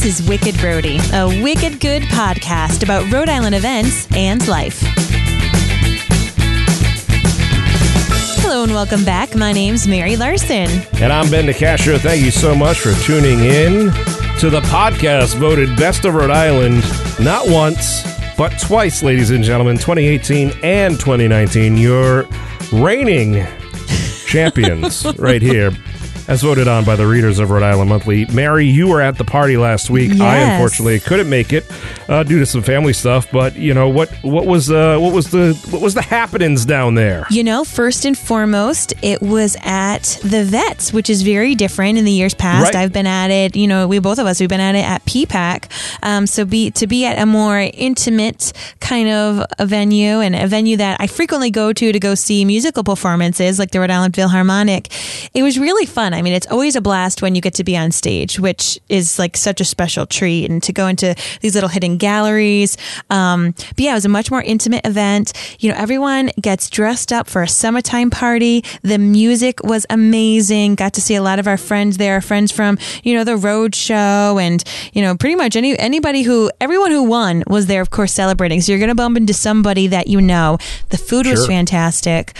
This is Wicked Roadie, a wicked good podcast about Rhode Island events and life. Hello and welcome back. My name's Mary Larson. And I'm Ben DeCastro. Thank you so much for tuning in to the podcast voted Best of Rhode Island, not once, but twice, ladies and gentlemen, 2018 and 2019. Your reigning champions right here, as voted on by the readers of Rhode Island Monthly. Mary, you were at the party last week. Yes. I unfortunately couldn't make it due to some family stuff. But you know what was the happenings down there? You know, first and foremost, it was at the Vets, which is very different in the years past. Right. I've been at it. You know, we've been at it at PPAC. So to be at a more intimate kind of a venue, and a venue that I frequently go to go see musical performances, like the Rhode Island Philharmonic. It was really fun. I mean, it's always a blast when you get to be on stage, which is like such a special treat, and to go into these little hidden galleries. But yeah, it was a much more intimate event. You know, everyone gets dressed up for a summertime party. The music was amazing. Got to see a lot of our friends there, friends from, you know, the Road Show, and, you know, pretty much everyone who won was there, of course, celebrating. So you're going to bump into somebody that you know. The food was fantastic.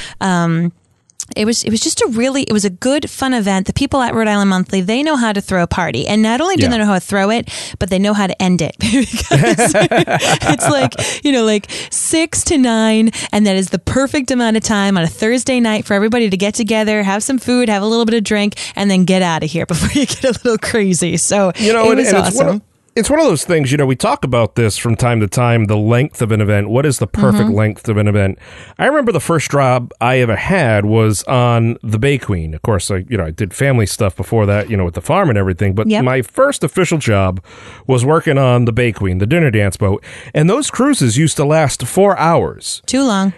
It was a good, fun event. The people at Rhode Island Monthly, they know how to throw a party. And not only do they know how to throw it, but they know how to end it. Because it's like, you know, like 6 to 9. And that is the perfect amount of time on a Thursday night for everybody to get together, have some food, have a little bit of drink, and then get out of here before you get a little crazy. So, you know, it was awesome. It's one of those things, you know, we talk about this from time to time, the length of an event. What is the perfect length of an event? I remember the first job I ever had was on the Bay Queen. Of course, I did family stuff before that, you know, with the farm and everything. But my first official job was working on the Bay Queen, the dinner dance boat. And those cruises used to last 4 hours. Too long.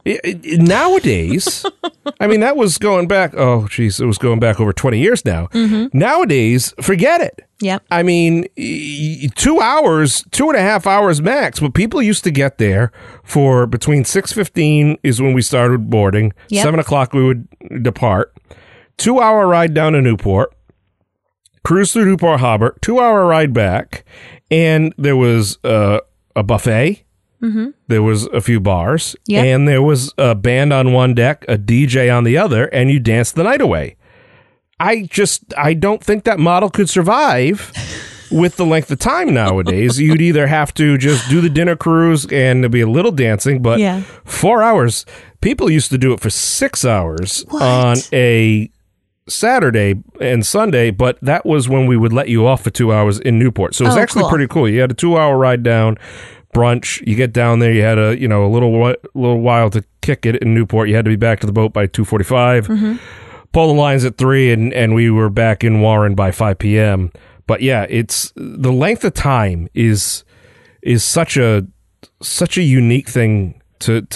Nowadays, I mean, that was going back, it was going back over 20 years now. Nowadays, forget it. Yep. I mean, 2 hours, 2.5 hours max, but people used to get there for between 6:15 is when we started boarding. 7 o'clock we would depart. 2 hour ride down to Newport, cruise through Newport Harbor, 2 hour ride back, and there was a buffet. There was a few bars, and there was a band on one deck, a DJ on the other, and you danced the night away. I don't think that model could survive with the length of time nowadays. You'd either have to just do the dinner cruise and there'd be a little dancing, but 4 hours, people used to do it for 6 hours on a Saturday and Sunday, but that was when we would let you off for 2 hours in Newport. So it was actually pretty cool. You had a 2 hour ride down, brunch, you get down there, you had a little while to kick it in Newport. You had to be back to the boat by 2:45. Pull the lines at 3, and we were back in Warren by 5 p.m. But yeah, it's the length of time is such a unique thing to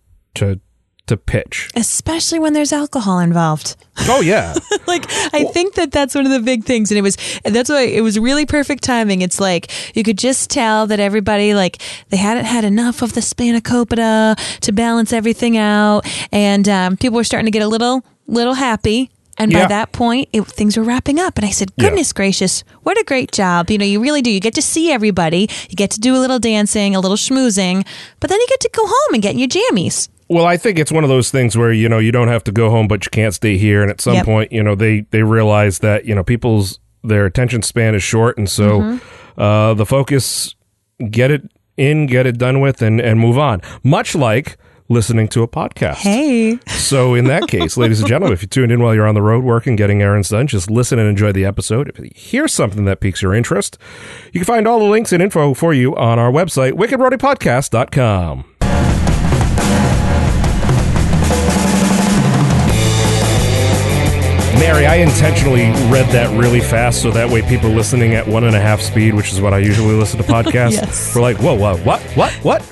pitch, especially when there's alcohol involved. Oh yeah. I think that's one of the big things, and that's why it was really perfect timing. It's like you could just tell that everybody, like, they hadn't had enough of the spanakopita to balance everything out, and people were starting to get a little happy. And by that point, things were wrapping up. And I said, goodness gracious, what a great job. You know, you really do. You get to see everybody. You get to do a little dancing, a little schmoozing, but then you get to go home and get in your jammies. Well, I think it's one of those things where, you know, you don't have to go home, but you can't stay here. And at some point, you know, they realize that, you know, their attention span is short. And so the focus, get it in, get it done with, and move on. Much like listening to a podcast. Hey. So in that case, ladies and gentlemen, if you tuned in while you're on the road working, getting errands done, just listen and enjoy the episode. If you hear something that piques your interest, you can find all the links and info for you on our website, wickedroadiepodcast.com. Mary, I intentionally read that really fast so that way people listening at 1.5 speed, which is what I usually listen to podcasts, we're like, whoa, what?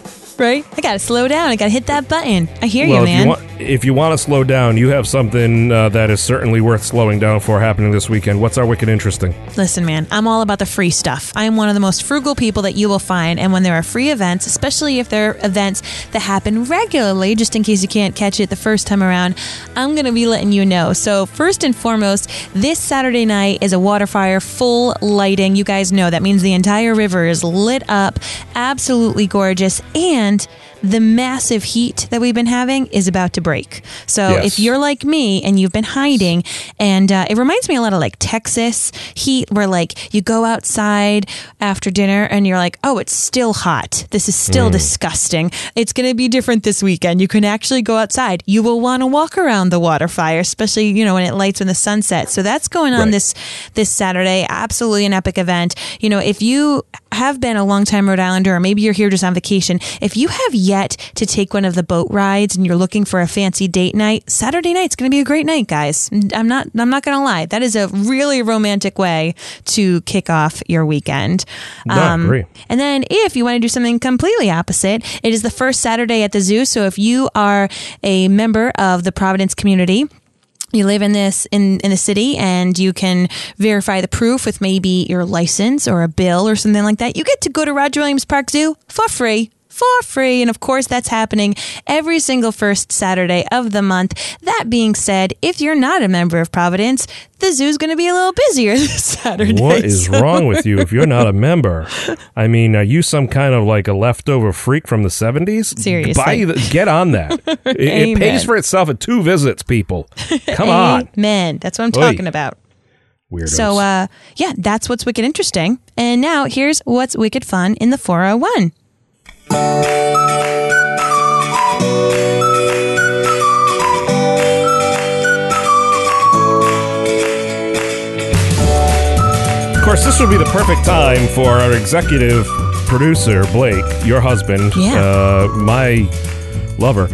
Right? I got to slow down. I got to hit that button. I hear you, man. If you want to slow down, you have something that is certainly worth slowing down for happening this weekend. What's our Wicked Interesting? Listen, man, I'm all about the free stuff. I am one of the most frugal people that you will find. And when there are free events, especially if they're events that happen regularly, just in case you can't catch it the first time around, I'm going to be letting you know. So first and foremost, this Saturday night is a water fire, full lighting. You guys know that means the entire river is lit up, absolutely gorgeous. And the massive heat that we've been having is about to break. So if you're like me and you've been hiding, and it reminds me a lot of like Texas heat, where like you go outside after dinner and you're like, oh, it's still hot. This is still disgusting. It's going to be different this weekend. You can actually go outside. You will want to walk around the water fire, especially, you know, when it lights when the sun sets. So that's going on this Saturday. Absolutely an epic event. You know, if you have been a longtime Rhode Islander, or maybe you're here just on vacation, if you have yet to take one of the boat rides and you're looking for a fancy date night, Saturday night's going to be a great night, guys. I'm not going to lie. That is a really romantic way to kick off your weekend. I agree. And then if you want to do something completely opposite, it is the first Saturday at the zoo. So if you are a member of the Providence community, you live in the city, and you can verify the proof with maybe your license or a bill or something like that, you get to go to Roger Williams Park Zoo for free. And of course, that's happening every single first Saturday of the month. That being said, if you're not a member of Providence, the zoo's going to be a little busier this Saturday. What is wrong with you if you're not a member? I mean, are you some kind of like a leftover freak from the 70s? Seriously. Get on that. It pays for itself at 2 visits, people. Come on. Amen. That's what I'm talking about. Weirdos. So, that's what's wicked interesting. And now here's what's wicked fun in the 401. Of course, this would be the perfect time for our executive producer, Blake, your husband, my lover,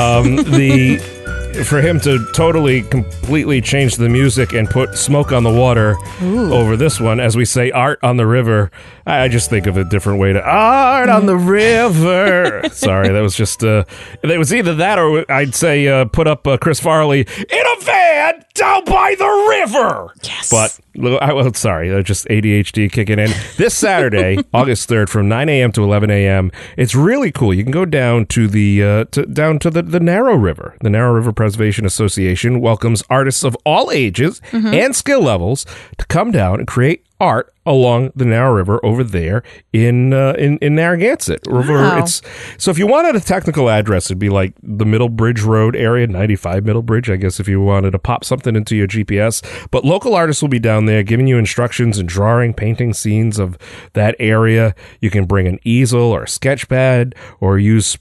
for him to totally, completely change the music and put Smoke on the Water over this one. As we say, Art on the River. I just think of a different way to Art on the River. Sorry, that was just, it was either that or I'd say put up Chris Farley in a van down by the river. Yes. But, sorry, just ADHD kicking in. This Saturday, August 3rd, from 9 a.m. to 11 a.m., it's really cool. You can go down to the Narrow River. The Narrow River Preservation Association welcomes artists of all ages and skill levels to come down and create art along the Narrow River over there in Narragansett. Wow. So if you wanted a technical address, it'd be like the Middle Bridge Road area, 95 Middle Bridge, I guess, if you wanted to pop something into your GPS. But local artists will be down there giving you instructions and drawing, painting scenes of that area. You can bring an easel or a sketch pad or use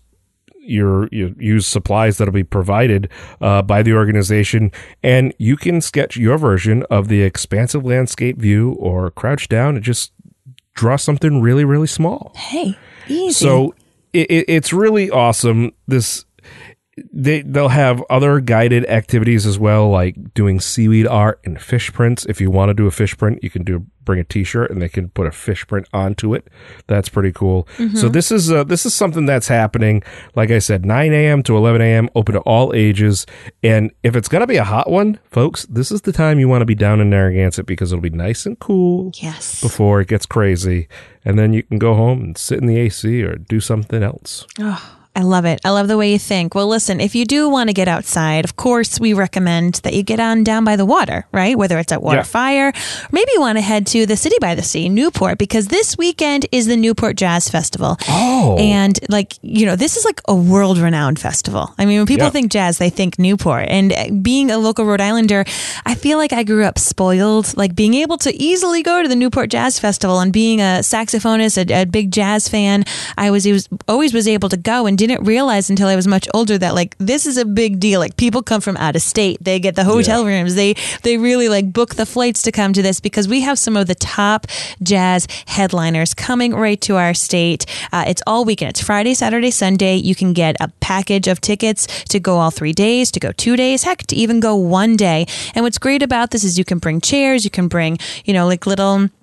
supplies that'll be provided by the organization, and you can sketch your version of the expansive landscape view or crouch down and just draw something really, really small. Hey, easy. So it's really awesome. They'll have other guided activities as well, like doing seaweed art and fish prints. If you want to do a fish print, you can bring a t-shirt and they can put a fish print onto it. That's pretty cool. So this is something that's happening, like I said, 9 a.m. to 11 a.m., open to all ages. And if it's going to be a hot one, folks, this is the time you want to be down in Narragansett, because it'll be nice and cool before it gets crazy. And then you can go home and sit in the AC or do something else. Oh, I love it. I love the way you think. Well, listen, if you do want to get outside, of course, we recommend that you get on down by the water, right? Whether it's at Waterfire, or maybe you want to head to the City by the Sea, Newport, because this weekend is the Newport Jazz Festival. Oh. And this is like a world-renowned festival. I mean, when people think jazz, they think Newport. And being a local Rhode Islander, I feel like I grew up spoiled, like being able to easily go to the Newport Jazz Festival, and being a saxophonist, a big jazz fan, I always was able to go and didn't realize until I was much older that like this is a big deal. Like people come from out of state, they get the hotel rooms, they really like book the flights to come to this, because we have some of the top jazz headliners coming right to our state. It's all weekend. It's Friday, Saturday, Sunday. You can get a package of tickets to go all 3 days, to go 2 days, heck, to even go 1 day. And what's great about this is you can bring chairs, you can bring, like little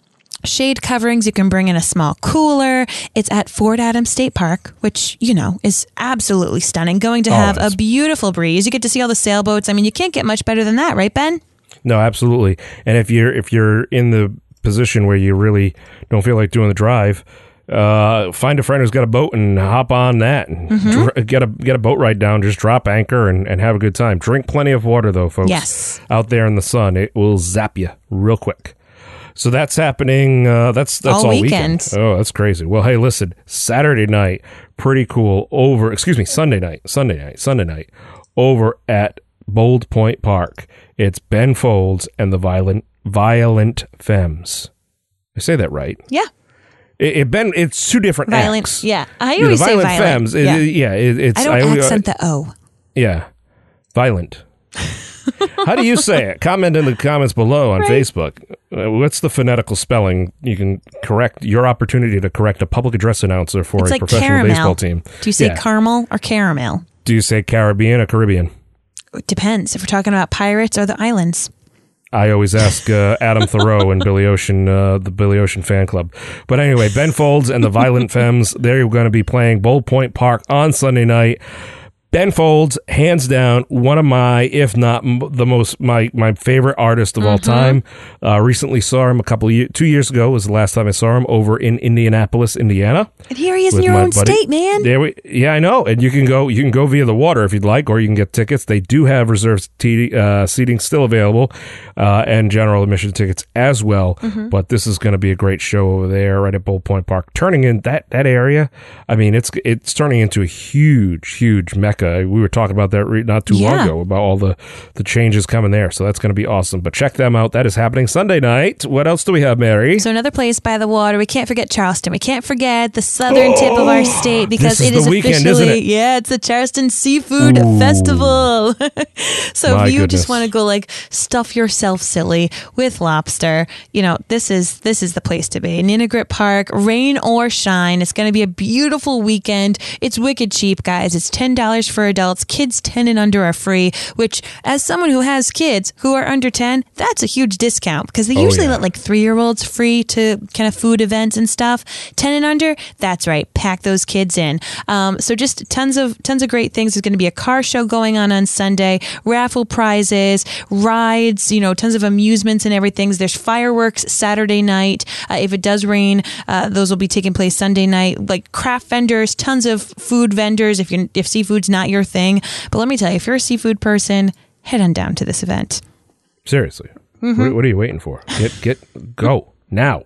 shade coverings. You can bring in a small cooler. It's at Fort Adams State Park, which, is absolutely stunning. Going to have a beautiful breeze. You get to see all the sailboats. I mean, you can't get much better than that, right, Ben? No, absolutely. And if you're in the position where you really don't feel like doing the drive, find a friend who's got a boat and hop on that and get a boat ride down. Just drop anchor and have a good time. Drink plenty of water, though, folks. Yes. Out there in the sun, it will zap you real quick. So that's happening. That's all weekend. Oh, that's crazy. Well, hey, listen, Saturday night, pretty cool. Sunday night over at Bold Point Park. It's Ben Folds and the Violent Femmes. I say that right? Yeah. It's two different acts. Yeah. I always say Violent Femmes. I don't accent the O. Yeah. Violent. How do you say it? Comment in the comments below on Facebook. What's the phonetical spelling? You can correct your opportunity to correct a public address announcer for it's a like professional caramel. Baseball team. Do you say caramel or caramel? Do you say Caribbean or Caribbean? It depends. If we're talking about pirates or the islands. I always ask Adam Thoreau and Billy Ocean, the Billy Ocean fan club. But anyway, Ben Folds and the Violent Femmes, they're going to be playing Bold Point Park on Sunday night. Ben Folds, hands down, one of my, if not the most, my favorite artist of all time. Recently saw him 2 years ago was the last time I saw him over in Indianapolis, Indiana. And here he is in your own state, man. Yeah, I know. And you can go via the water if you'd like, or you can get tickets. They do have reserved seating still available, and general admission tickets as well. But this is going to be a great show over there right at Bold Point Park. Turning in that area, I mean, it's turning into a huge mecca. We were talking about that not too long ago, about all the changes coming there. So that's going to be awesome. But check them out. That is happening Sunday night. What else do we have, Mary? So another place by the water. We can't forget Charleston. We can't forget the southern tip of our state, because it is weekend, officially, isn't it? It's the Charleston Seafood Festival. So if you just want to go stuff yourself silly with lobster, this is the place to be. Ninigrit Park, rain or shine. It's going to be a beautiful weekend. It's wicked cheap, guys. It's $10 for adults. Kids 10 and under are free, which, as someone who has kids who are under 10, that's a huge discount, because they usually let 3-year-olds free to kind of food events and stuff. 10 and under, that's right. Pack those kids in. So just tons of great things. There's going to be a car show going on Sunday, raffle prizes, rides, tons of amusements and everything. There's fireworks Saturday night. If it does rain, those will be taking place Sunday night. Like craft vendors, tons of food vendors if seafood's not your thing. But let me tell you, if you're a seafood person, head on down to this event. Seriously. What are you waiting for? Go now.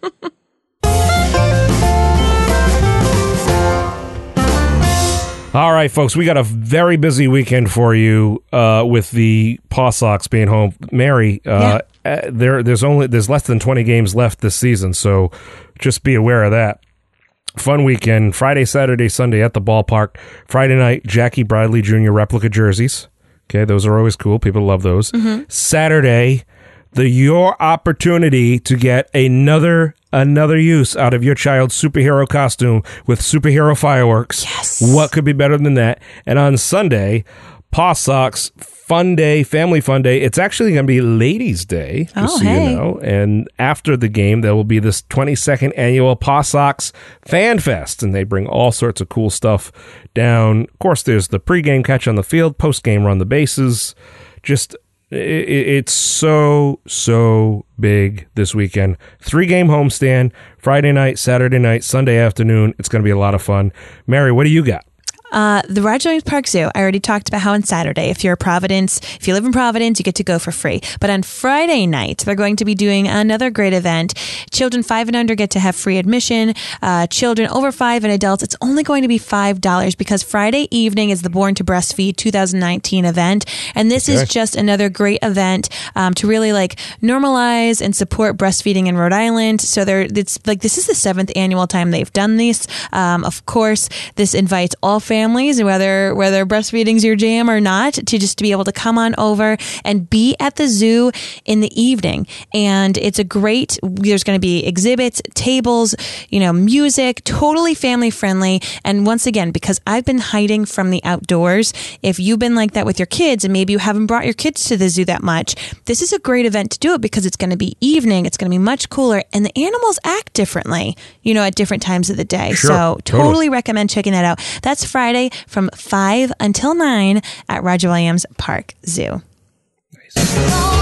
All right, folks, we got a very busy weekend for you with the Paw Sox being home. Mary, there's less than 20 games left this season, so just be aware of that. Fun weekend, Friday, Saturday, Sunday at the ballpark. Friday night, Jackie Bradley Jr. replica jerseys. Okay, those are always cool. People love those. Saturday, your opportunity to get another use out of your child's superhero costume with superhero fireworks. Yes. What could be better than that? And on Sunday, Paw Sox fun day, family fun day. It's actually going to be Ladies' Day, just so you know. And after the game, there will be this 22nd annual Paw Sox Fan Fest, and they bring all sorts of cool stuff down. Of course, there's the pregame catch on the field, postgame run the bases. It's so big this weekend. 3-game homestand, Friday night, Saturday night, Sunday afternoon. It's going to be a lot of fun. Mary, what do you got? The Roger Williams Park Zoo. I already talked about how on Saturday, if you live in Providence, you get to go for free. But on Friday night, they're going to be doing another great event. Children 5 and under get to have free admission. Children over 5 and adults, it's only going to be $5 because Friday evening is the Born to Breastfeed 2019 event. And this is just another great event to really normalize and support breastfeeding in Rhode Island. So this is the 7th annual time they've done this. Of course, this invites all families families, whether breastfeeding's your jam or not, to just be able to come on over and be at the zoo in the evening. And it's there's going to be exhibits, tables, music, totally family friendly. And once again, because I've been hiding from the outdoors, if you've been like that with your kids and maybe you haven't brought your kids to the zoo that much, this is a great event to do it because it's going to be evening. It's going to be much cooler and the animals act differently, at different times of the day. Sure, so totally recommend checking that out. That's Friday from 5 until 9 at Roger Williams Park Zoo. Nice.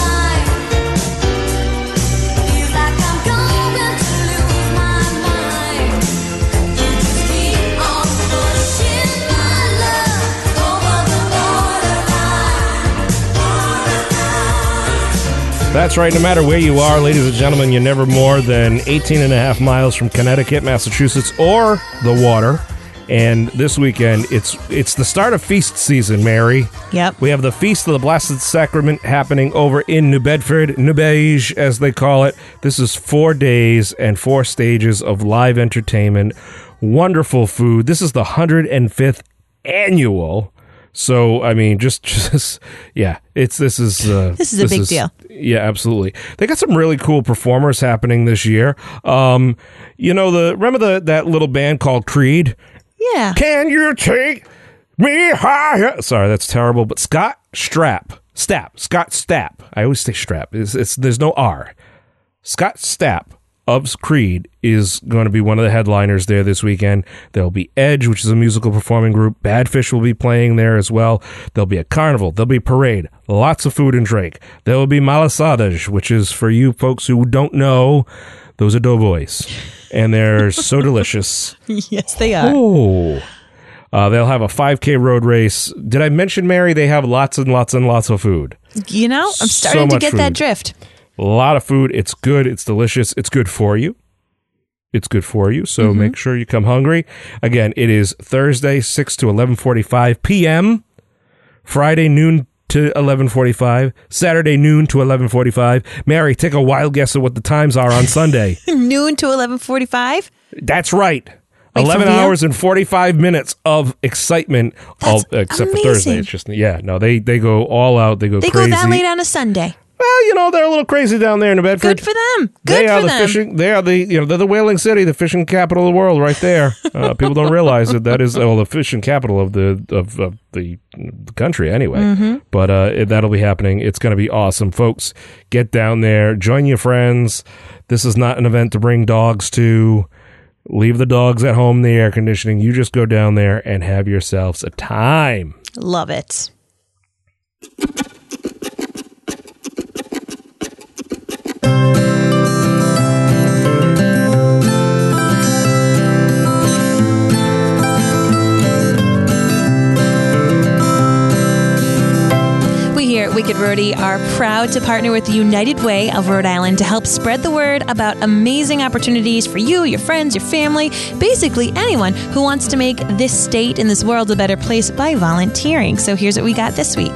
That's right. No matter where you are, ladies and gentlemen, you're never more than 18 and a half miles from Connecticut, Massachusetts, or the water. And this weekend, it's the start of feast season, Mary. Yep. We have the Feast of the Blessed Sacrament happening over in New Bedford, New Beige, as they call it. This is 4 days and 4 stages of live entertainment. Wonderful food. This is the 105th annual. So, I mean, yeah, this is a big deal. Yeah, absolutely. They got some really cool performers happening this year. Remember that little band called Creed? Yeah. Can you take me higher? Sorry, that's terrible. But Scott Stapp. I always say Strap. There's no R. Scott Stapp of Creed is going to be one of the headliners there this weekend. There'll be Edge, which is a musical performing group. Badfish will be playing there as well. There'll be a carnival. There'll be a parade. Lots of food and drink. There will be malasadas, which is, for you folks who don't know, those are doughboys. And they're so delicious. Yes, they are. Oh. They'll have a 5K road race. Did I mention, Mary, they have lots and lots and lots of food? I'm starting to get that drift. A lot of food. It's good. It's delicious. It's good for you. So make sure you come hungry. Again, it is Thursday, 6 to 11:45 p.m., Friday, noon to 11:45, Saturday, noon to 11:45. Mary, take a wild guess at what the times are on Sunday. Noon to 11:45? That's right. 11 hours and 45 minutes of excitement. Except for Thursday. It's just, they go all out. They go crazy. They go that late on a Sunday. Well, they're a little crazy down there in New Bedford. Good for them. They're the whaling city, the fishing capital of the world, right there. People don't realize that is the fishing capital of the country, anyway. Mm-hmm. But that'll be happening. It's going to be awesome, folks. Get down there, join your friends. This is not an event to bring dogs to. Leave the dogs at home in the air conditioning. You just go down there and have yourselves a time. Love it. Wicked Roadie are proud to partner with the United Way of Rhode Island to help spread the word about amazing opportunities for you, your friends, your family, basically anyone who wants to make this state and this world a better place by volunteering. So here's what we got this week.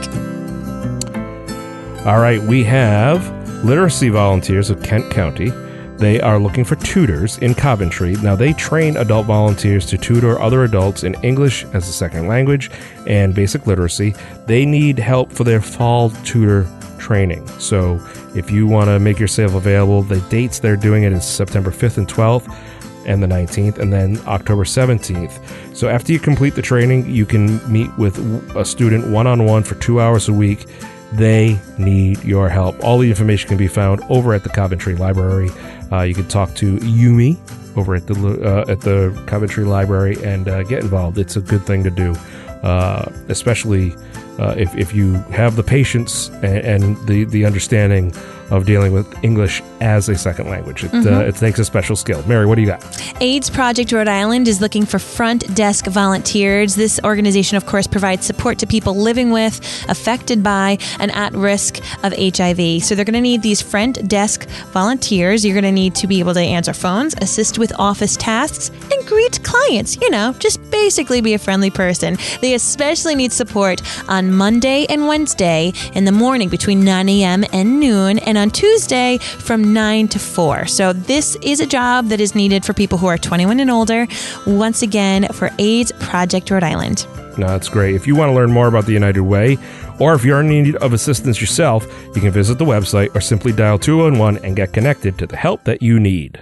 All right, we have literacy volunteers of Kent County. They are looking for tutors in Coventry. Now, they train adult volunteers to tutor other adults in English as a second language and basic literacy. They need help for their fall tutor training. So if you want to make yourself available, the dates they're doing it is September 5th and 12th and the 19th, and then October 17th. So after you complete the training, you can meet with a student one-on-one for 2 hours a week. They need your help. All the information can be found over at the Coventry Library. You can talk to Yumi over at the Coventry Library and get involved. It's a good thing to do, especially if you have the patience and the understanding of dealing with English as a second language. It takes a special skill. Mary, what do you got? AIDS Project Rhode Island is looking for front desk volunteers. This organization, of course, provides support to people living with, affected by, and at risk of HIV. So they're going to need these front desk volunteers. You're going to need to be able to answer phones, assist with office tasks, and greet clients. Just basically be a friendly person. They especially need support on Monday and Wednesday in the morning between 9 a.m. and noon, and on Tuesday from 9 to 4. So this is a job that is needed for people who are 21 and older, once again, for AIDS Project Rhode Island. No, that's great. If you want to learn more about the United Way, or if you're in need of assistance yourself, you can visit the website or simply dial 211 and get connected to the help that you need.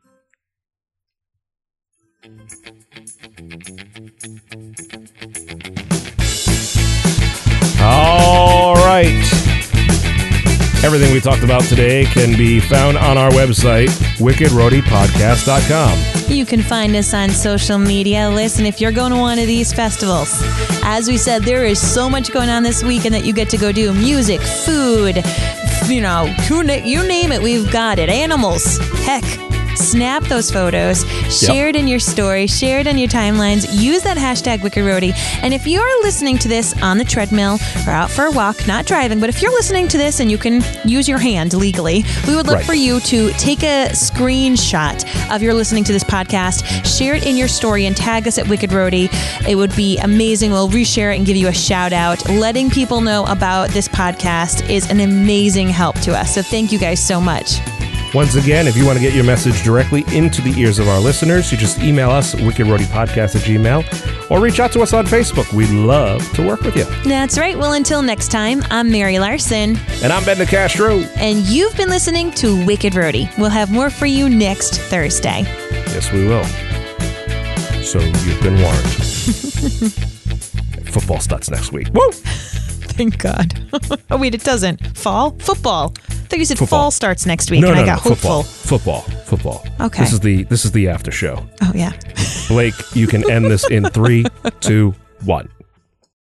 All right. Everything we talked about today can be found on our website, wickedroadiepodcast.com. You can find us on social media. Listen, if you're going to one of these festivals, as we said, there is so much going on this weekend that you get to go do. Music, food, you name it, we've got it. Animals, heck. Snap those photos, share it in your story, share it on your timelines, use that hashtag Wicked Roadie. And if you're listening to this on the treadmill or out for a walk, not driving, but if you're listening to this and you can use your hand legally, we would love for you to take a screenshot of your listening to this podcast, share it in your story, and tag us at Wicked Roadie. It would be amazing. We'll reshare it and give you a shout out. Letting people know about this podcast is an amazing help to us. So thank you guys so much. Once again, if you want to get your message directly into the ears of our listeners, you just email us at wickedroadiepodcast@gmail.com or reach out to us on Facebook. We'd love to work with you. That's right. Well, until next time, I'm Mary Larson. And I'm Ben DeCastro. And you've been listening to Wicked Roadie. We'll have more for you next Thursday. Yes, we will. So you've been warned. Football starts next week. Woo! Thank God. Oh, wait, it doesn't. Fall? Football. I thought you said football. Fall starts next week, I got hopeful. Football. Okay. This is the after show. Oh, yeah. Blake, you can end this in 3, 2, 1.